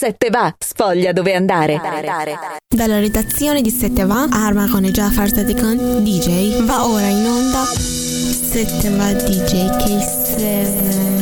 7 va, sfoglia dove andare. Dalla redazione di 7 va, Arma con e Jafar Sadikan DJ, va ora in onda 7 va DJ K7.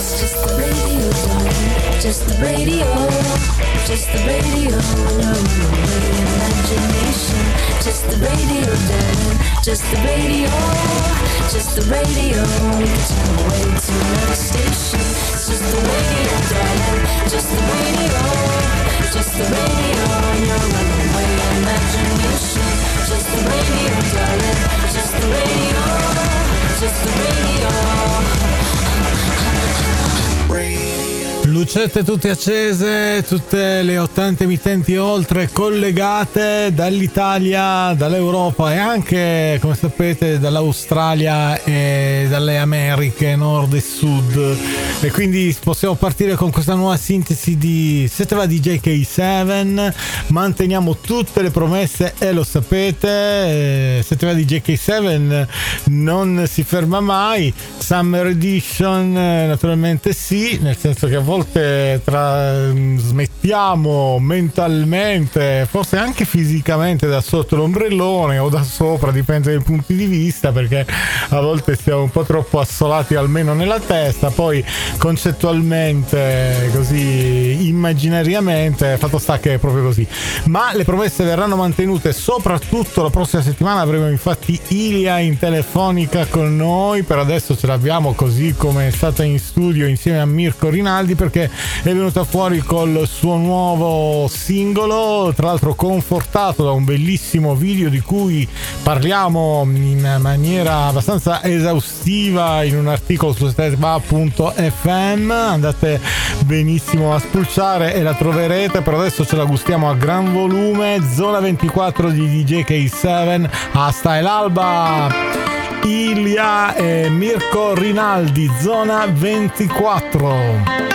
Just the radio, just the radio, no imagination. Just the radio, darling, just the radio, just the radio. Turn away to another station. It's just the radio, darling, just the radio, just the radio. No runaway imagination. Just the radio, darling, just the radio, just the radio. Lucette tutte accese, tutte le 80 emittenti oltre collegate dall'Italia, dall'Europa e anche, come sapete, dall'Australia e dalle Americhe Nord e Sud. E quindi possiamo partire con questa nuova sintesi di 7 va DJ K7. Manteniamo tutte le promesse e lo sapete, 7 va DJ K7 non si ferma mai. Summer Edition naturalmente sì, nel senso che a volte smettiamo mentalmente, forse anche fisicamente, da sotto l'ombrellone o da sopra, dipende dai punti di vista, perché a volte siamo un po' troppo assolati almeno nella testa, poi concettualmente, così immaginariamente, fatto sta che è proprio così. Ma le promesse verranno mantenute, soprattutto la prossima settimana avremo infatti Ilia in telefonica con noi. Per adesso ce l'abbiamo così come è stata in studio insieme a Mirko Rinaldi, perché è venuta fuori col suo nuovo singolo, tra l'altro confortato da un bellissimo video di cui parliamo in maniera abbastanza esaustiva in un articolo su setva.fm. Andate benissimo a spulciare e la troverete. Per adesso ce la gustiamo a gran volume. Zona 24 di DJ K7, hasta el alba. Ilia e Mirko Rinaldi, Zona 24.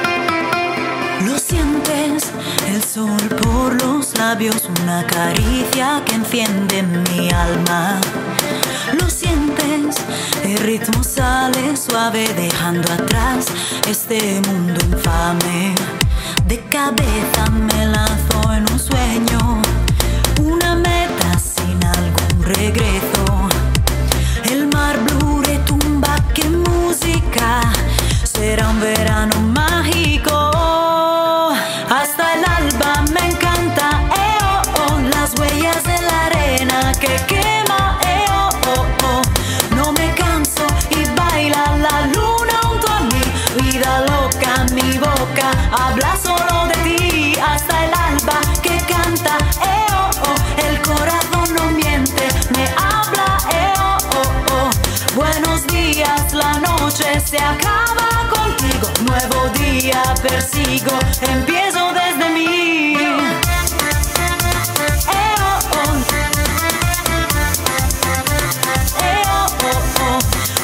Lo sientes, el sol por los labios, una caricia que enciende mi alma. Lo sientes, el ritmo sale suave dejando atrás este mundo infame. De cabeza me lanzo en un sueño, una meta sin algún regreso. El mar blu retumba, qué música, será un verano mágico. Hasta el alba me encanta, oh, oh, las huellas de la arena que quema, oh, oh, oh. No me canso y baila la luna junto a mí. Vida loca, mi boca habla solo de ti. Hasta el alba que canta, oh, oh, el corazón no miente, me habla, oh, oh, oh. Buenos días, la noche se acaba contigo. Nuevo día persigo, empiezo desde mí. Oh, oh. Oh, oh, oh.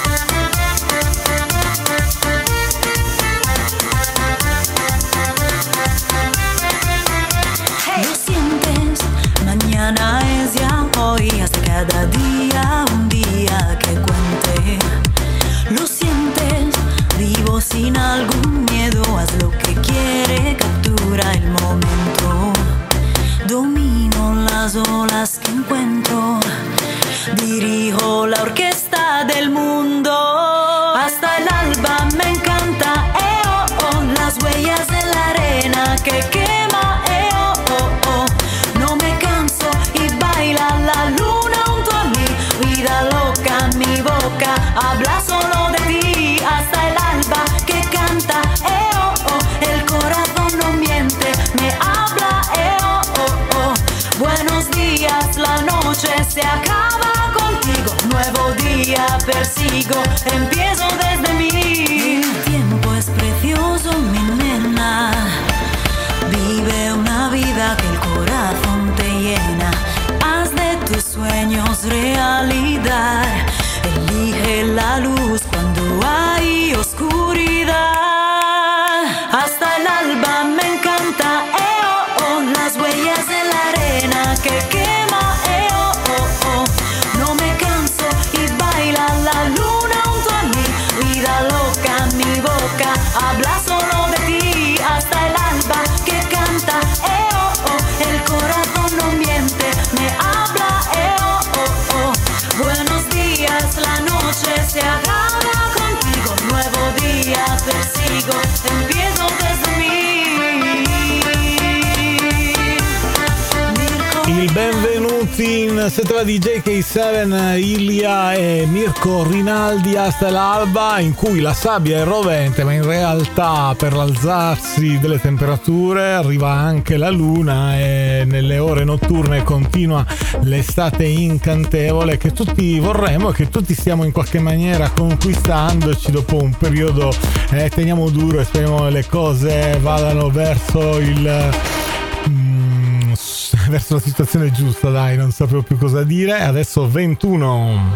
Hey. Lo sientes, mañana es ya hoy, hasta cada día un día que cuente. Lo sientes, vivo sin algún miedo, haz lo que quiere, captura el momento. Domino las olas que encuentro, dirijo la orquesta del mundo. Hasta el alba me encanta, oh, oh, las huellas de la arena que quema, oh, oh, oh. No me canso y baila la luna junto a mí. Vida loca, mi boca habla solo de ti. Hasta el alba que canta, oh, oh, el corazón no miente, me habla, oh, oh, oh. Buenos días, la noche se acaba contigo. Nuevo día persigo, empiezo desde mí. El tiempo es precioso, mi nena. Vive una vida que el corazón te llena. Haz de tus sueños realidad. Elige la luz cuando hay oscuridad. Hasta el alba me encanta, oh, oh, las huellas de la arena que quema, oh, oh, oh. No me canso y baila la luna junto a mí. Vida loca, mi boca habla solo de ti. Hasta el alba que benvenuti in Settiva DJ K7, Ilia e Mirko Rinaldi hasta l'alba, in cui la sabbia è rovente, ma in realtà per l'alzarsi delle temperature arriva anche la luna e nelle ore notturne continua l'estate incantevole che tutti vorremmo e che tutti stiamo in qualche maniera conquistandoci dopo un periodo teniamo duro e speriamo le cose vadano verso verso la situazione giusta, dai, non sapevo più cosa dire. Adesso 21.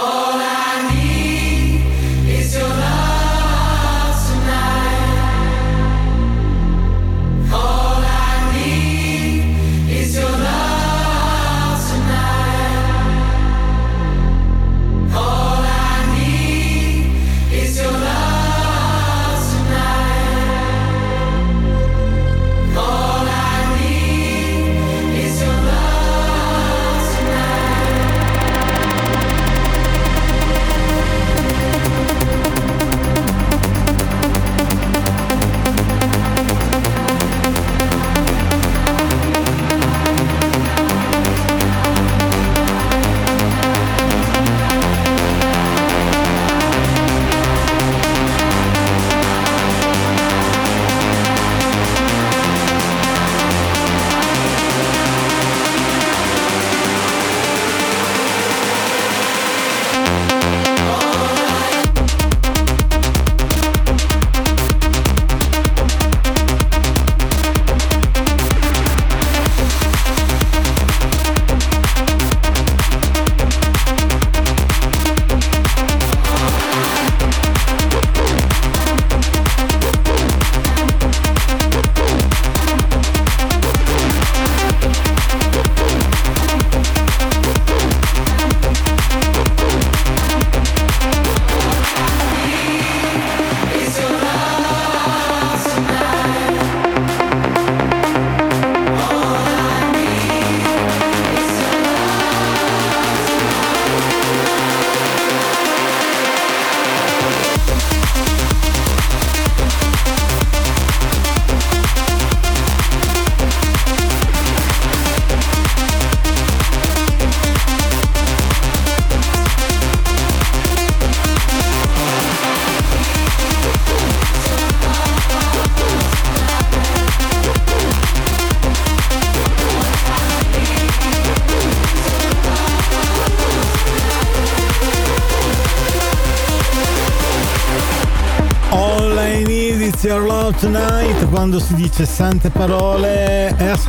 Your Love Tonight, quando si dice sante parole, Earth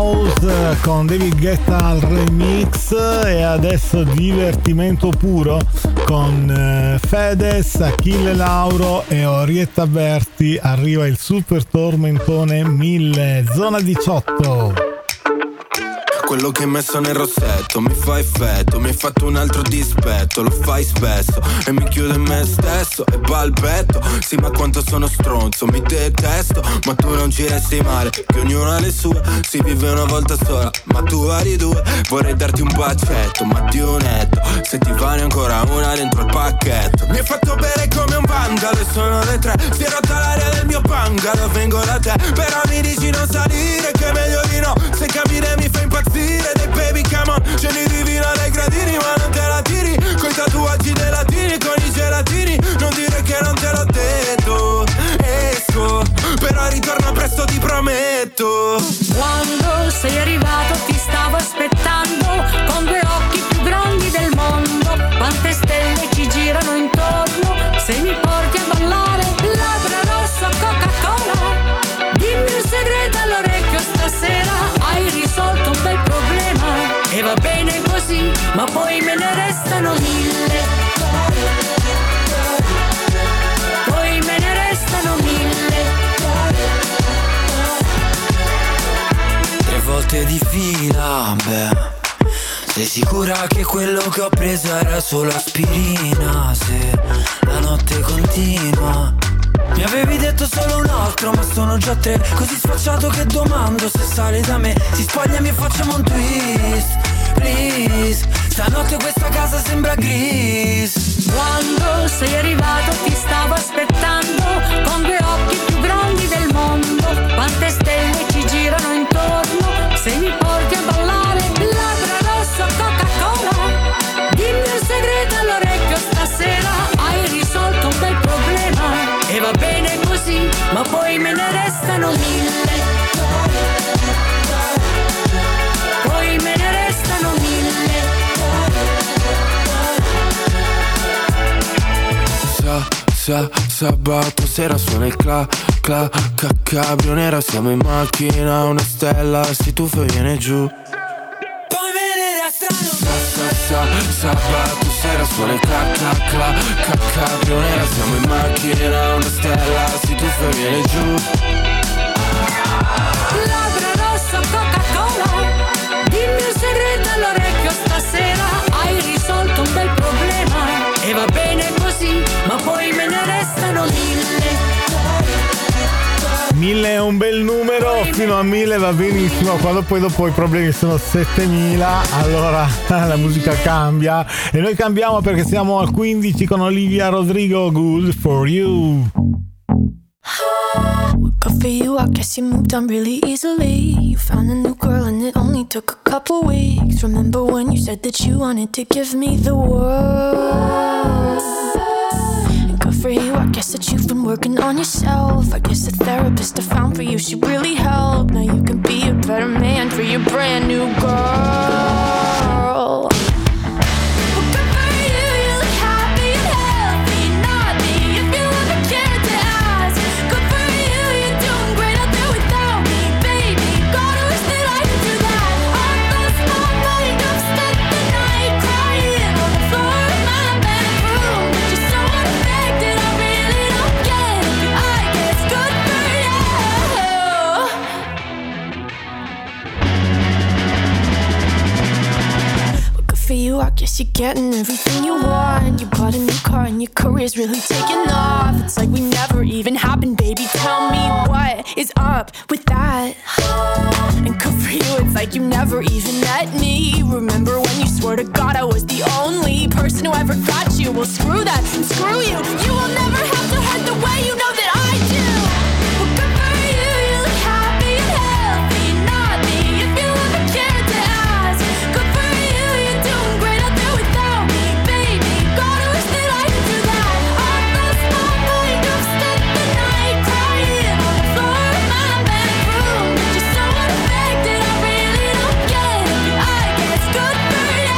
House con David Guetta al remix. E adesso divertimento puro con Fedez, Achille Lauro e Orietta Berti. Arriva il super tormentone 1000, zona 18. Quello che hai messo nel rossetto mi fa effetto, mi hai fatto un altro dispetto, lo fai spesso e mi chiudo in me stesso e balbetto. Sì, ma quanto sono stronzo, mi detesto, ma tu non ci resti male, che ognuno ha le sue, si vive una volta sola, ma tu vari due. Vorrei darti un bacetto, ma di un netto, se ti vale ancora una dentro il pacchetto. Mi hai fatto bere come un vandalo e sono le 3, si è rotta l'aria del mio bungalow, vengo da te, però mi dici non salire, che è meglio di no, se capire mi fa impazzire. Dei baby come on, scegli di vino dai gradini, ma non te la tiri, coi tatuaggi dei latini, con i gelatini, non dire che non te l'ho detto. Esco, però ritorno presto, ti prometto. Quando sei arrivato ti stavo aspettando, con due occhi più grandi del mondo, quante stelle ci girano intorno, se mi porti a ballare, labbra rosso, Coca-Cola, dimmi un segreto all'orecchio stasera, hai risolto un bel problema, e va bene così, ma poi me ne restano 1000, poi me ne restano 1000. 3 volte di fila, beh, sei sicura che quello che ho preso era solo aspirina? Se la notte continua, mi avevi detto solo un altro, ma sono già 3, così sfacciato che domando se sale da me. Si spogliami e facciamo un twist, please. Stanotte questa casa sembra gris. Quando sei arrivato ti stavo aspettando, con due occhi più grandi del mondo, quante stelle ci girano intorno, se mi porti a ballare, Sabato sera suona il cabrio nera, siamo in macchina, una stella si tuffa e viene giù. Poi venere a strano. Sabato sera suona il cabrio nera, siamo in macchina, una stella si tuffa e viene giù. Labbra rossa, Coca-Cola, dimmi un segreto all'orecchio stasera. Hai risolto un bel problema e va bene così, ma poi me ne restano 1000. 1000 è un bel numero, fino a 1000 va benissimo, quando poi dopo i problemi sono 7000, allora la musica cambia e noi cambiamo perché siamo al 15 con Olivia Rodrigo, Good For You. Good for you, I guess you moved on really easily. You found a new girl and it only took a couple weeks. Remember when you said that you wanted to give me the world? And good for you, I guess that you've been working on yourself. I guess the therapist I found for you, she really helped. Now you can be a better man for your brand new girl. For you, I guess you're getting everything you want. You bought a new car and your career's really taking off. It's like we never even happened, baby. Tell me what is up with that. And good for you, it's like you never even met me. Remember when you swore to God I was the only person who ever got you? Well, screw that and screw you. You will never have to hurt the way you know that I do. Well, good for you, you look happy and healthy. Not me, if you ever cared to ask. Good for you, you're doing great out there without me, baby. God, I wish that I could do that. I lost my mind, I've spent the night crying on the floor of my bedroom. You're so unaffected, I really don't get it. I guess good for you.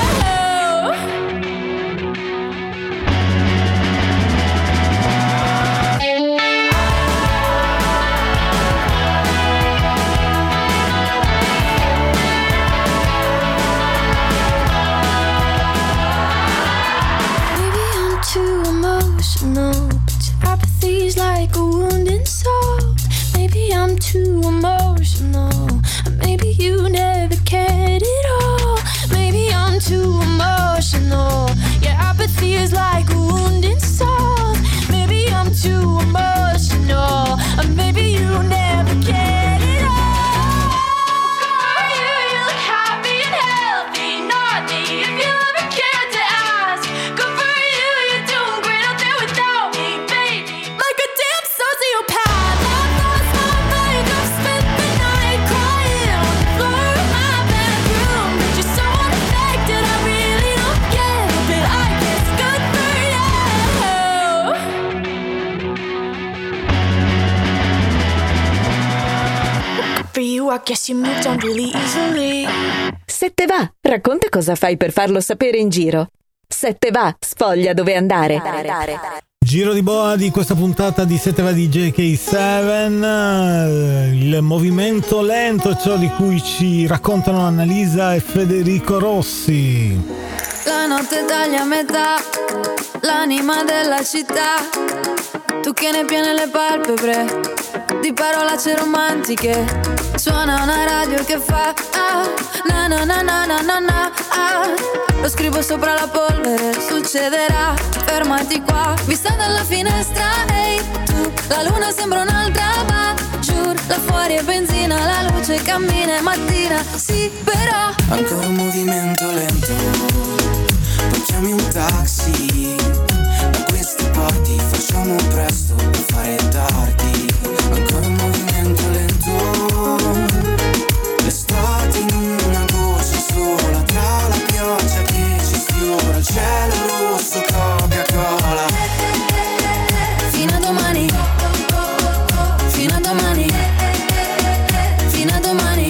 Maybe I'm too emotional, but your apathy's like a wounded soul. Maybe I'm too emotional, and maybe you never cared at all. Maybe I'm too emotional, your apathy is like a wounded soul. Maybe I'm too emotional, and maybe you never cared at all. You look happy and healthy, not me, if you ever cared to ask. Good for you, you're doing great out there without me, baby. Like a damn sociopath, I've lost my mind, I've spent the night crying on the floor of my bedroom. But you're so unaffected, I really don't get it, but I guess good for you. Good for you, I guess you moved on really easily. Se te va, racconta cosa fai per farlo sapere in giro. Se te va, sfoglia dove andare. Giro di boa di questa puntata di 7 va di JK7, il movimento lento, ciò di cui ci raccontano Annalisa e Federico Rossi. La notte taglia a metà, l'anima della città. Tu che ne piene le palpebre di parolacce romantiche. Suona una radio che fa na na na na na na na Lo scrivo sopra la polvere, succederà. Fermati qua, vista dalla finestra. Ehi, tu, la luna sembra un'altra, ma giuro, là fuori è benzina, la luce cammina, è mattina. Sì, però ancora un movimento lento, poi chiami un taxi. Da queste parti facciamo presto per fare tardi. Ancora un movimento lento, l'estate in una goccia sola, tra la pioggia che ci sfiora, il cielo rosso, Coca-Cola. fino a domani, fino a domani, fino a domani.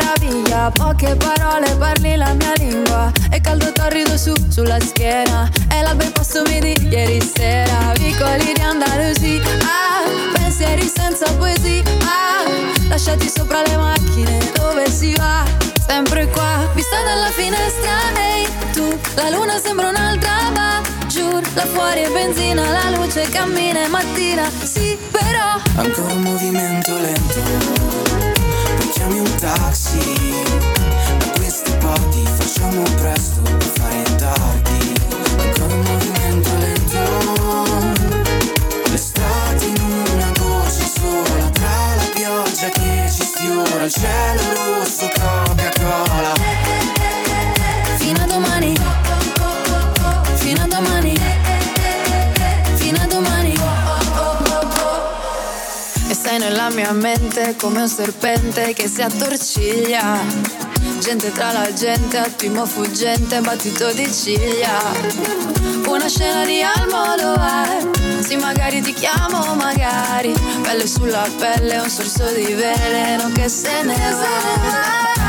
meraviglia. Poche parole, parli la mia lingua. E caldo torrido sulla schiena. E l'alba in passo mi di ieri sera. Vicoli di Andalusia, pensieri senza poesia, lasciati sopra le macchine, dove si va? Sempre qua, vista dalla finestra, ehi, tu, la luna sembra un'altra, va, giù, là fuori è benzina, la luce cammina, è mattina, sì, però ancora un movimento lento, poi chiami un taxi, da queste parti facciamo presto, per fare tardi, ancora un movimento lento, l'estate in una goccia sola, tra la pioggia che ci sfiora, il cielo rosso, Coca-Cola. Fino a domani, fino a domani, fino a domani. E sei nella mia mente come un serpente che si attorciglia. Gente tra la gente, attimo fuggente, battito di ciglia. Una scena di Almodovar. Sì, magari ti chiamo, magari. Pelle sulla pelle, un sorso di veleno che se ne va.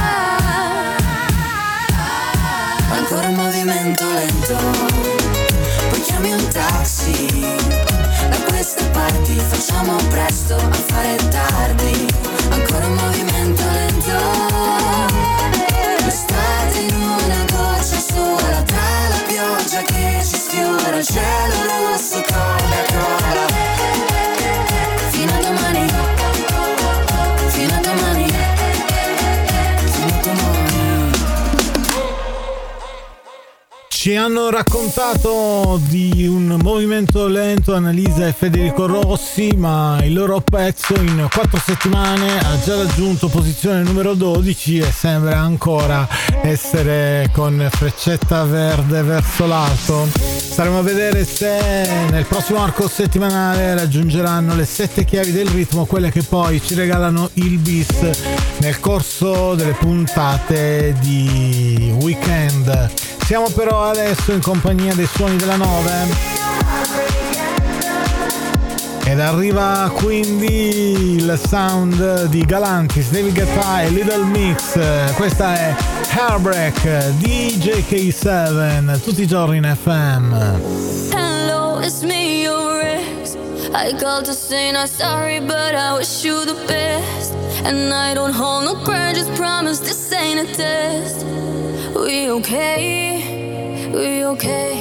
Ancora un movimento lento, poi chiami un taxi, da queste parti facciamo presto, a fare tardi, ancora un movimento lento, l'estate in una goccia sola, tra la pioggia che ci sfiora, il cielo rosso, Coca-Cola. Fino a domani, fino a domani, fino a domani. Ci hanno raccontato di un movimento lento Annalisa e Federico Rossi, ma il loro pezzo in 4 settimane ha già raggiunto posizione numero 12 e sembra ancora essere con freccetta verde verso l'alto. Staremo a vedere se nel prossimo arco settimanale raggiungeranno le 7 chiavi del ritmo, quelle che poi ci regalano il bis nel corso delle puntate di weekend. Siamo però adesso in compagnia dei suoni della 9 ed arriva quindi il sound di Galantis, David Guetta e Little Mix. Questa è Heartbreak di JK7, tutti i giorni in FM. Hello, it's me, your ex. I called to say not sorry, but I wish you the best. And I don't hold no grudges, promise this ain't a test. We okay, we okay.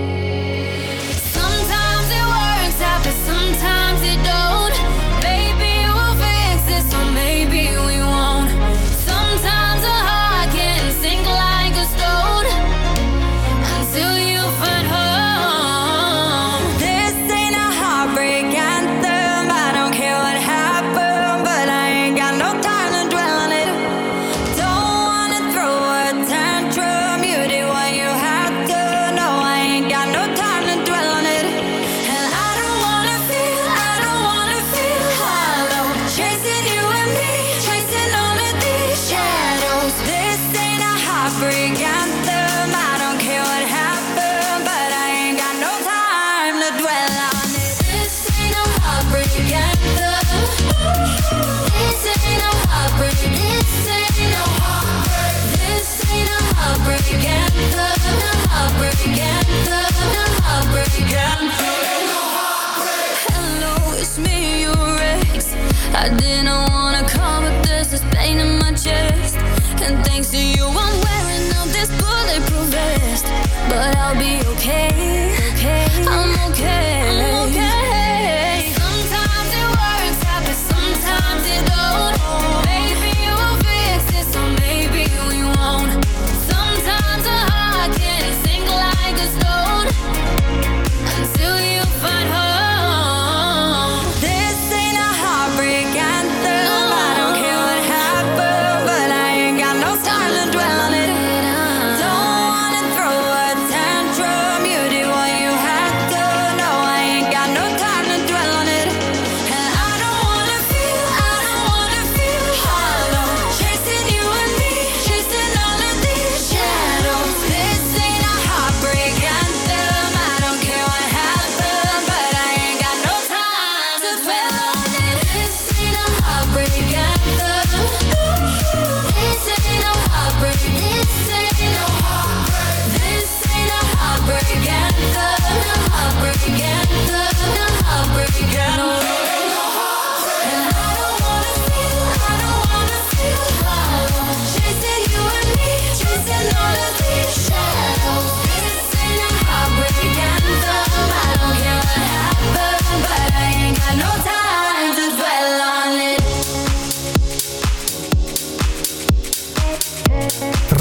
Sometimes it works out, but sometimes it don't. Maybe we'll fix this, or maybe we won't. Sometimes a heart can sink like a stone until you find home. This ain't a heartbreak anthem. I don't care what happened, but I ain't got no time to dwell on it. Don't wanna throw a tantrum. You did what you had to. No, I ain't got no time to dwell on it. And I don't wanna feel hollow. Chasing you and me, chasing all of these shadows. This ain't a heartbreak anthem. I don't care what happened, but I ain't got no time to dwell on it. This ain't no heartbreak anthem. This ain't no heartbreak. This ain't no heartbreak. This ain't no heartbreak anthem. No heartbreak anthem. No heartbreak anthem. Hello, it's me, your ex. I didn't wanna call, but there's this pain in my chest. And thanks to you, I'm wearing out this bulletproof vest. But I'll be okay, okay. I'm okay, I'm okay. Sometimes it works out, but sometimes it don't. Maybe we'll fix this, or maybe we won't. Sometimes a heart can sink like a stone until you find home. This ain't a heartbreak anthem. I don't care what happened, but I ain't got no time to dwell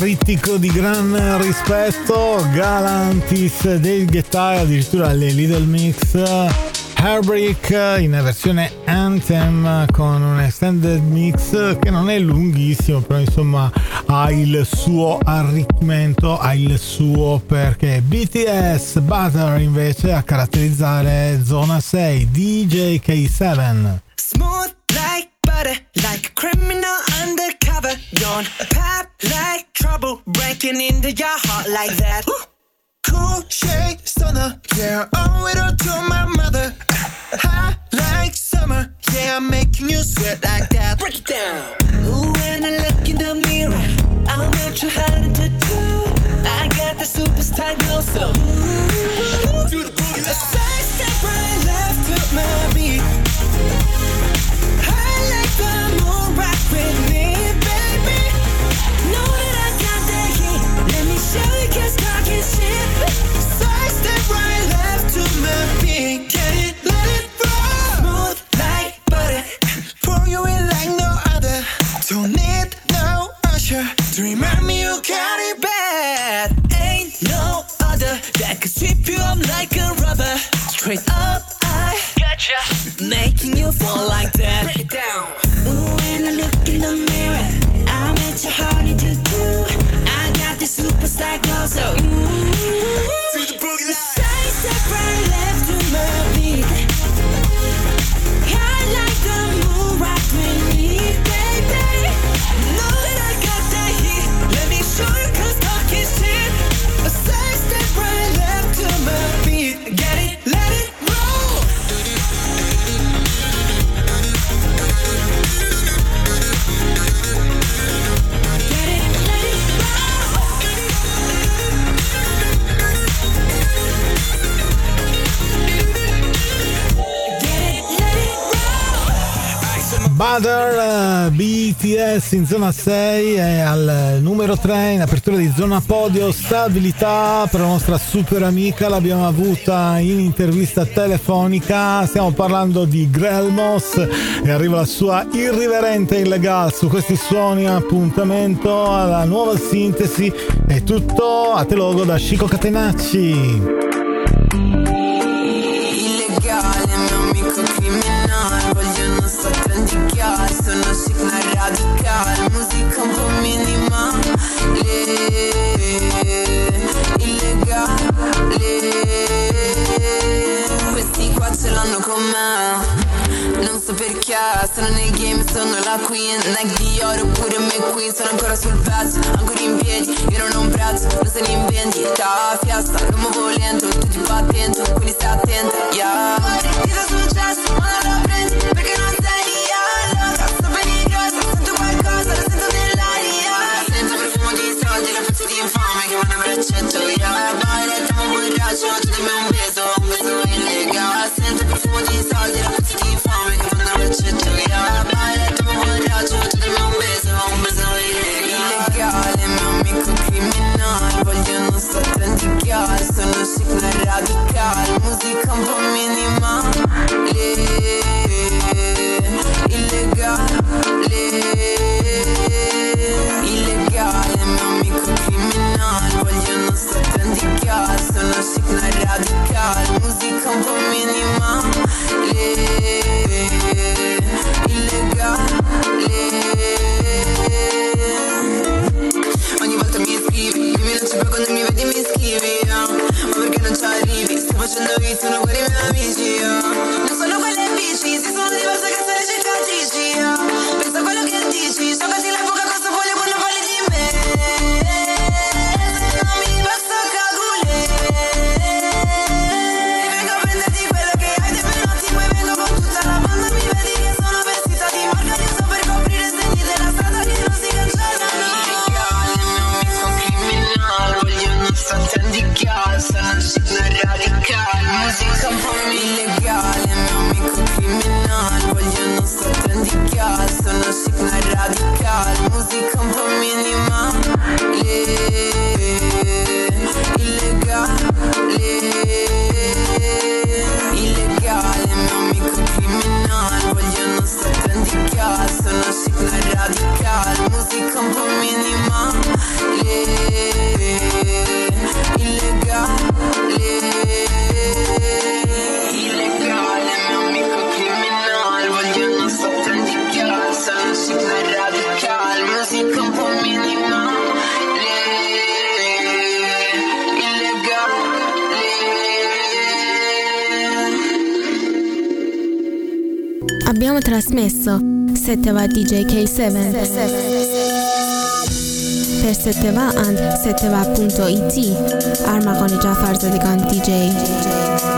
critico di gran rispetto, Galantis, Dave Guetta, addirittura le Little Mix, Heartbreak in versione Anthem con un extended mix che non è lunghissimo, però insomma ha il suo arricchimento, ha il suo perché. BTS Butter invece a caratterizzare Zona 6, DJ K7. Smooth like butter, like a criminal undercover. Don't pop like trouble, breaking into your heart like that. Cool shade stunner, yeah, owe it all to my mother. Hot like summer, yeah, I'm making you sweat like that. Break it down. Ooh, when I look in the mirror, I'm not too hard to do. I got the superstar glow, so do the boogie. A side step right left to my beat. I like the moon rock with me, baby. Know that I got that heat. Let me show you, 'cause talking shit. Side step right left to my beat. Get it, let it roll. Smooth like butter, pour you in like no other. Don't need no usher to remind me you got it bad. Ain't no other that could sweep you up like a rubber. Straight up, I gotcha, making you fall like that. Break it down. Ooh, when I look in the mirror, I'm at your heart to do. I got the superstar glow, so to the boogie. Side step right left to my beat. I like the moon rock with me, baby. Know that I got that heat. Let me show you, 'cause talking shit. A side step right left to my beat. Get it, let it roll. Get it, let it Butter, BTS in zona 6 e al numero 3 in apertura di zona podio. Stabilità per la nostra super amica, l'abbiamo avuta in intervista telefonica. Stiamo parlando di Grelmos e arriva la sua irriverente Illegal. Su questi suoni appuntamento alla nuova sintesi. È tutto a te logo da Chico Catenacci. Illegale, mio amico criminale, voglio non sto trendichiare, sono chic ma radicale, musica un po' minimale, illegale, questi qua ce l'hanno con me, non so perché, sono nel game, sono la queen, neck di oro pure McQueen, sono ancora sul pezzo, ancora in piedi, io non ho un prezzo, non se ne inventi, da fiesta, non muovo lento, tu ti va attento, quindi stai attenta, yeah. Ti fa successo, ma non la prendi, perché non sei allora, sto bene in grossa, sento qualcosa, lo sento nell'aria, sento profumo di soldi, le pezzi di infame che vanno a braccetto, yeah. Ballettiamo borraccio, tu dimmi un beso illegale, sento profumo di soldi, le pezzi di infame che vanno a braccetto, yeah. Ballettiamo borraccio, tu dimmi un beso illegale, mio amico criminale, voglio non sto trendichiare, sono chic ma radicale, musica un po' minimale, illegale, mio amico criminale, voglio non sto trendichiare, sono chic ma radicale, musica un po' minimale, illegale. Ogni volta mi scrivi, mi minacci poi quando mi vedi mi schivi, ma perché non ci arrivi? Sto facendo hit, sono quelli miei amici, non sono quelle bici, si sono diverse che sono ricercatrici, pensa a quello che dici, giocati la poca cosa voglio quando parli di me, se non mi basta cagule, ti vengo a prenderti quello che hai dei penotti, poi vengo con tutta la banda, mi vedi che sono vestita di marca, io so per coprire segni della strada che non si cancellano. Voglio non sto trendichiare, sono chic ma radicale, musica un po' illegale, mio amico criminale, voglio non sto trendichiare, sono chic ma radicale, musica un po' minimale, illegale, mio amico criminale, voglio non sto trendichiare, sono chic ma radicale, musica un po' minimale. abbiamo trasmesso 7 va DJ K7. Per 7 va and 7va.it Arma con Jafar Zadigan DJ.